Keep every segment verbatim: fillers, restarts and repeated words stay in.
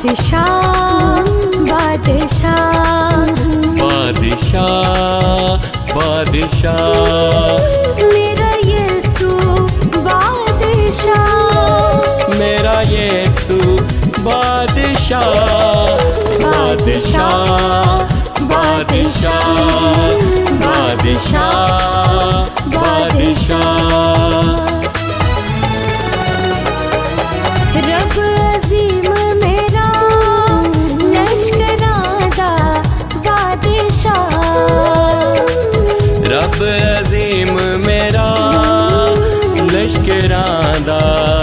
बादशाह बादशाह बादशाह बादशाह मेरा यीशु बादशाह मेरा यीशु बादशाह बादशाह बादशाह बादशाह बादशाह रब अजीम मेरा लश्करादा बादशाह रब अजीम मेरा लश्करादा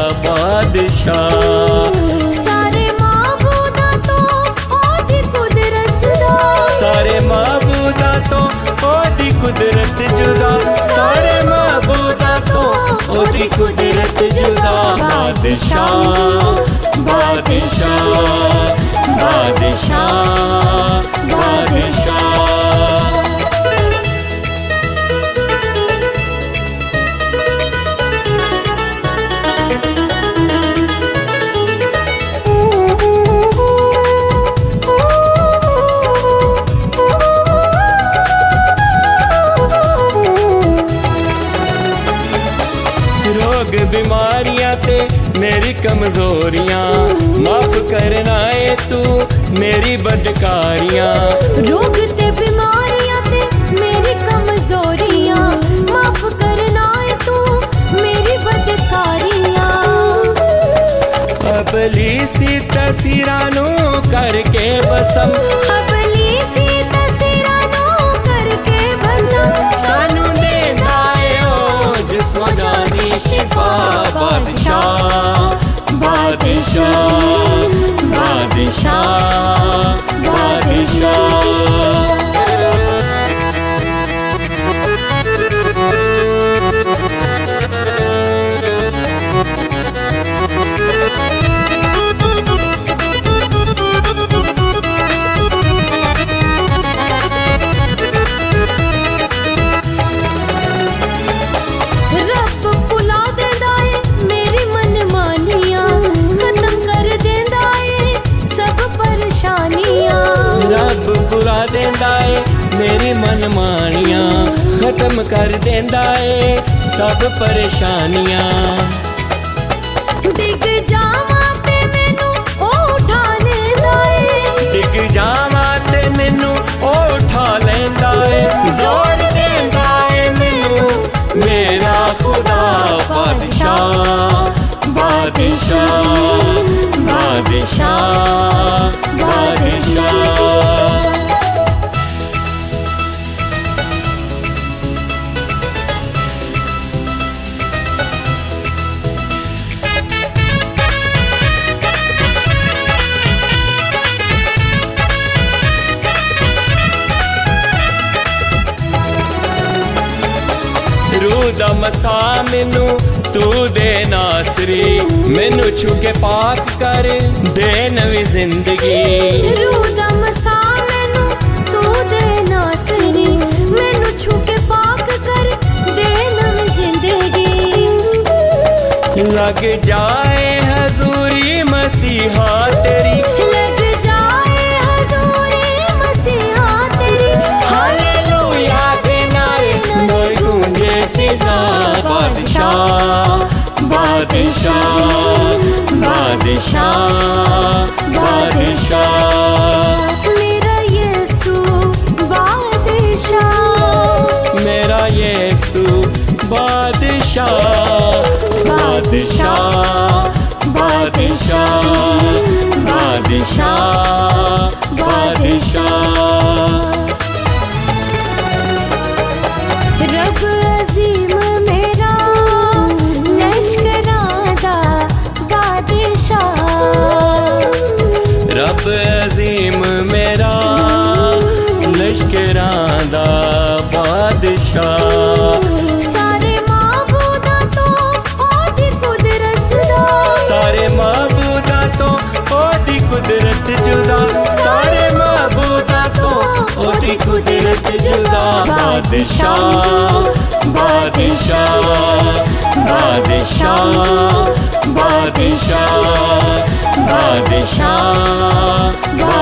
बादशाह सारे माबूदा तो ओदी कुदरत जुदा सारे माबूदा तो ओदी कुदरत जुदा सारे माबूदा तो ओदी कुदरत जुदा बादशाह बादशाह बादशाह बादशाह रोग बीमारियां ते मेरी कमजोरियां माफ करना है तू मेरी बदकारियां रोग ते बीमारियां ते मेरी कमजोरियां माफ करना है तू मेरी बदकारियां अबलीसी तसीरां नू करके बसम अबलीसी तसीरां नू करके बसम सानू देंदा है ओ जिस्मां दी शिफा बादशाह बादशाह बादशाह बादशाह रब भुला देंदा है मेरी मनमानियां खत्म कर देंदा है सब परेशानियां रब बुला देंदा है मेरी मनमानियां खत्म कर देंदा है सब परेशानियां डिग जावां ते मैनू ओ उठा लेंदा है डिग जावां ते मैनू ओ उठा लेंदा है जोर देंदा है मैनू मेरा खुदा बादशाह बादशाह बादशाह बादशाह रूह दा मसा मैनू तू दे नासरी मैनू छू के पाक कर दे नवी जिंदगी रूह दा मसा मैनू तू दे नासरी मैनू छू के पाक कर दे नवी जिंदगी लग जाए हजूरी मसीहा तेरी लग जाए हजूरी मसीहा तेरी हालेलुया दे नारे नर गूंजे फिजा बादशाह बादशाह बादशाह बादशाह मेरा यीशु बादशाह मेरा यीशु बादशाह बादशाह बादशाह बादशाह बादशाह रब अजीम मेरा लश्करादा बादशाह रब अजीम मेरा लश्करादा बादशाह सारे माबूदा तो ओदी कुदरत जुदा सारे माबूदा तो ओदी कुदरत जुदा सारे माबूदा तो ओदी कुदरत जुदा बादशाह बादशाह बादशाह बादशाह बादशाह